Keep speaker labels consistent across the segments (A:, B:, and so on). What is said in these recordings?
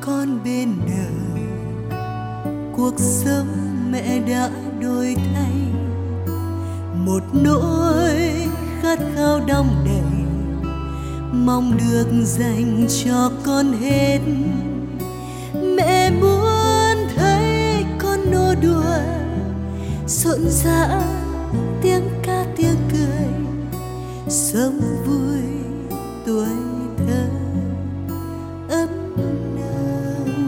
A: con bên đời, cuộc sống mẹ đã đổi thay. Một nỗi khát khao đong đầy, mong được dành cho con hết. Mẹ muốn thấy con nô đùa rộn rã, tiếng ca tiếng cười, sống vui tuổi thơ ấm nồng.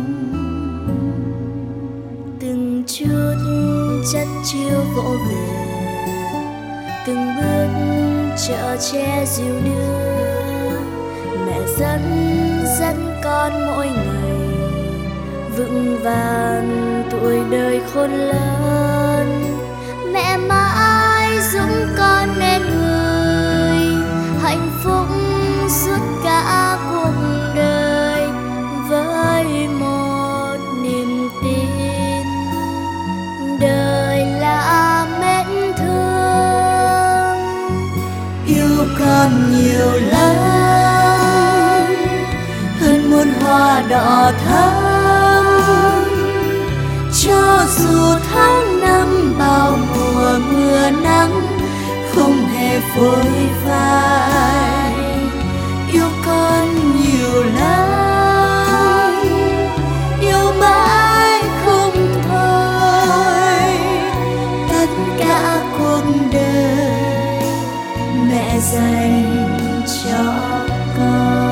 B: Từng chút chất chiêu vỗ về, từng bước chở che dìu đưa. Mẹ dẫn con mỗi ngày vững vàng tuổi đời khôn lớn. Mẹ mãi dũng con nên người hạnh phúc suốt cả cuộc đời, với một niềm tin đời là mến thương.
A: Yêu con nhiều lắm hơn muôn hoa đỏ thắm, cho dù tháng năm bao mùa mưa nắng không hề phôi phai. Yêu con nhiều lắm, yêu mãi không thôi, tất cả cuộc đời mẹ dành cho con.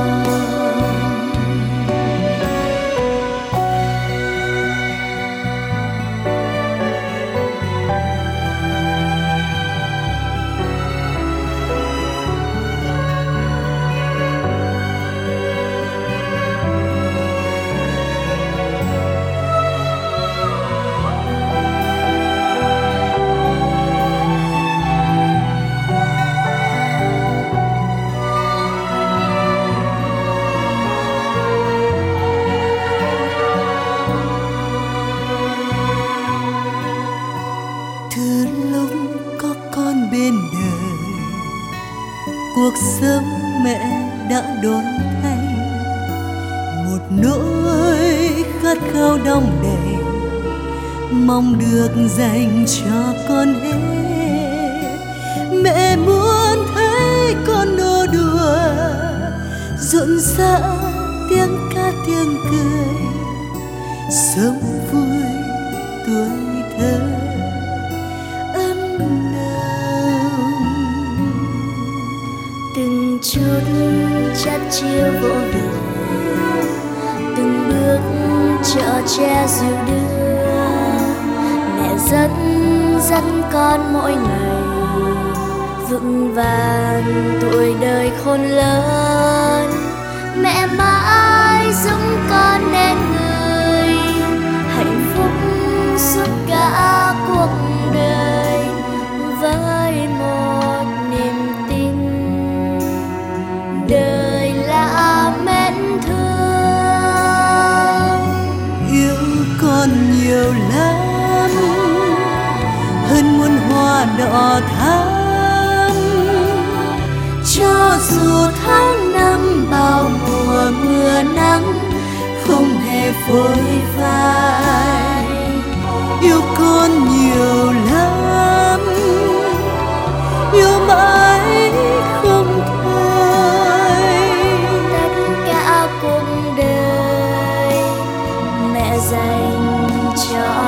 A: Bên đời, cuộc sống mẹ đã đổi thay. Một nỗi khát khao đong đầy, mong được dành cho con hết. Mẹ muốn thấy con nô đùa rộn rã, tiếng ca tiếng cười, sống vui tuổi thơ ấm nồng.
B: Từng chút chất chiêu vỗ về, từng bước chở che dìu đưa. Mẹ dẫn con mỗi ngày vững vàng tuổi đời khôn lớn. Mẹ mãi dũng con nên người hạnh phúc suốt cả cuộc đời, với một niềm tin đời là mến thương.
A: Yêu con nhiều lắm hơn muôn hoa đỏ thắm, cho dù tháng năm bao mùa mưa nắng không hề phôi phai. Yêu con nhiều lắm, yêu mãi không thôi,
B: tất cả cuộc đời mẹ dành cho